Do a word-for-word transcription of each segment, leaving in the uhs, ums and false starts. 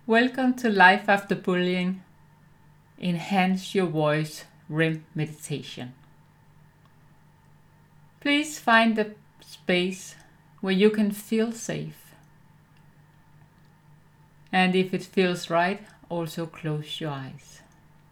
Welcome to Life After Bullying. Enhance your voice R E M meditation. Please find a space where you can feel safe. And if it feels right, also close your eyes.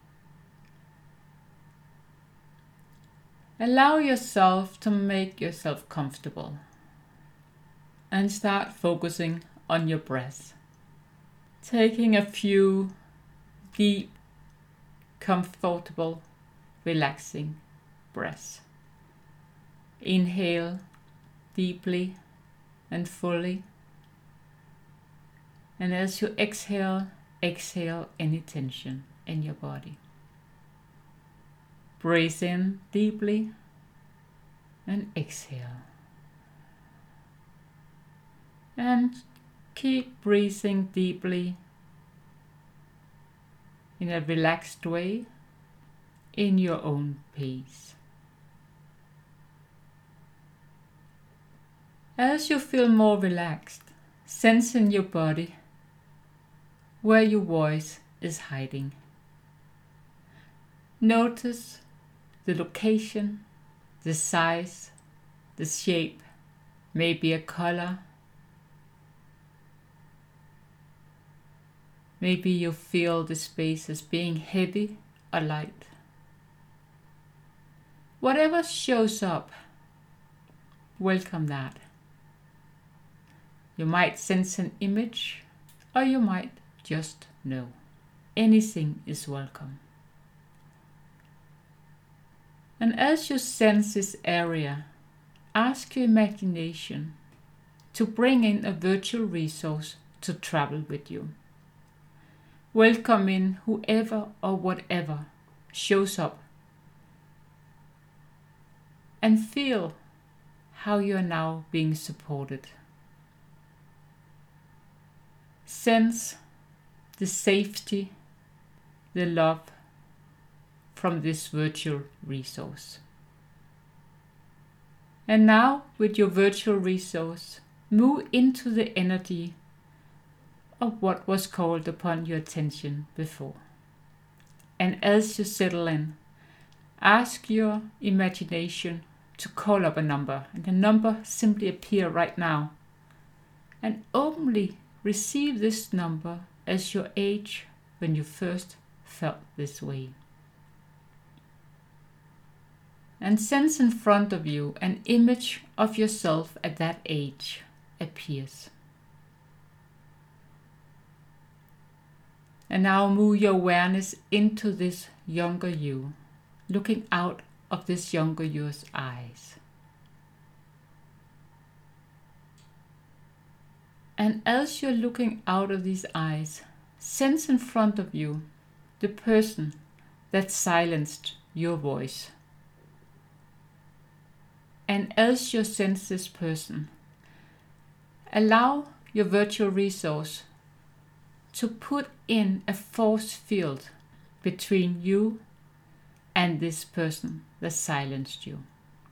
Allow yourself to make yourself comfortable and start focusing on your breath. Taking a few deep, comfortable, relaxing breaths. Inhale deeply and fully. And as you exhale, exhale any tension in your body. Breathe in deeply and exhale. And keep breathing deeply in a relaxed way in your own pace. As you feel more relaxed, sense in your body where your voice is hiding. Notice the location, the size, the shape, maybe a color. Maybe you feel the space as being heavy or light. Whatever shows up, welcome that. You might sense an image, or you might just know. Anything is welcome. And as you sense this area, ask your imagination to bring in a virtual resource to travel with you. Welcome in whoever or whatever shows up and feel how you are now being supported. Sense the safety, the love from this virtual resource. And now, with your virtual resource, move into the energy of what was called upon your attention before. And as you settle in, ask your imagination to call up a number, and the number simply appear right now. And only receive this number as your age when you first felt this way. And sense in front of you an image of yourself at that age appears. And now move your awareness into this younger you, looking out of this younger you's eyes. And as you're looking out of these eyes, sense in front of you the person that silenced your voice. And as you sense this person, allow your virtual resource to put in a force field between you and this person that silenced you.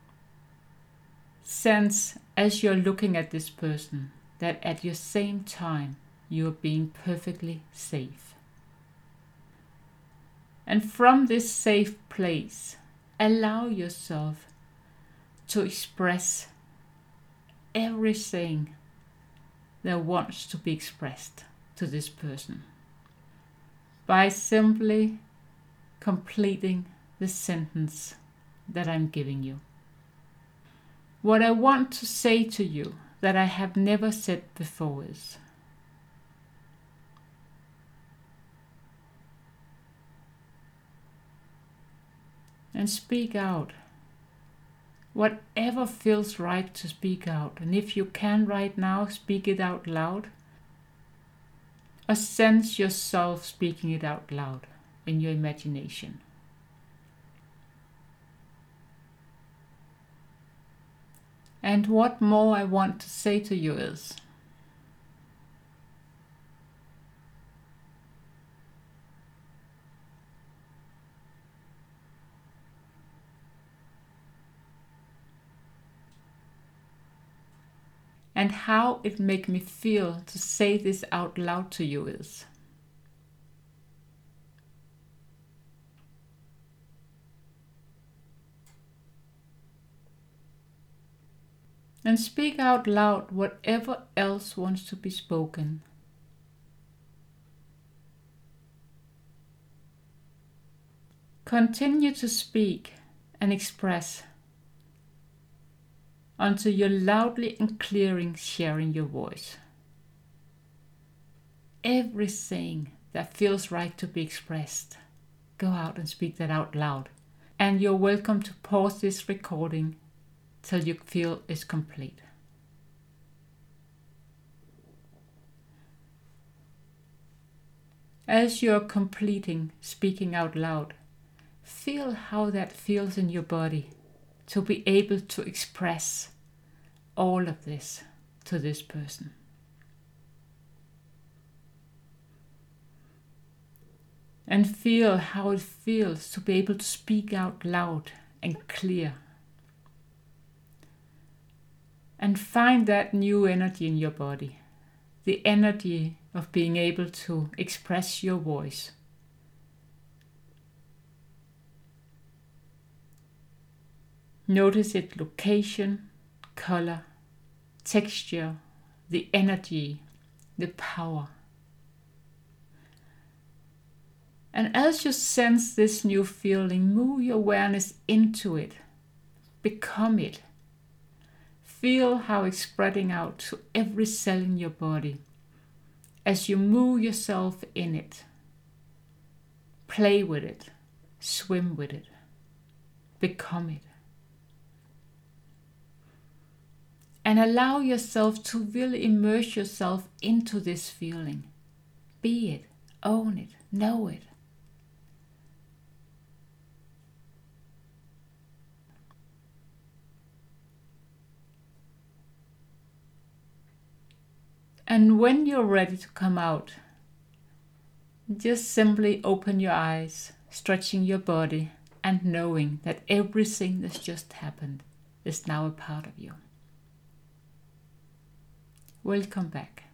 Sense as you're looking at this person that at your same time you are being perfectly safe. And from this safe place, allow yourself to express everything that wants to be expressed to this person by simply completing the sentence that I'm giving you. What I want to say to you that I have never said before is, and speak out whatever feels right to speak out. And if you can right now, speak it out loud. Or sense yourself speaking it out loud in your imagination. And what more I want to say to you is, and how it make me feel to say this out loud to you is, And speak out loud whatever else wants to be spoken. Continue to speak and express until you're loudly and clearly sharing your voice. Everything that feels right to be expressed, go out and speak that out loud. And you're welcome to pause this recording till you feel it's complete. As you're completing speaking out loud, feel how that feels in your body to be able to express all of this to this person. And feel how it feels to be able to speak out loud and clear. And find that new energy in your body. The energy of being able to express your voice. Notice its location, color, texture, the energy, the power. And as you sense this new feeling, move your awareness into it. Become it. Feel how it's spreading out to every cell in your body as you move yourself in it. Play with it. Swim with it. Become it. And allow yourself to really immerse yourself into this feeling. Be it. Own it. Know it. And when you're ready to come out, just simply open your eyes, stretching your body, and knowing that everything that's just happened is now a part of you. Welcome back.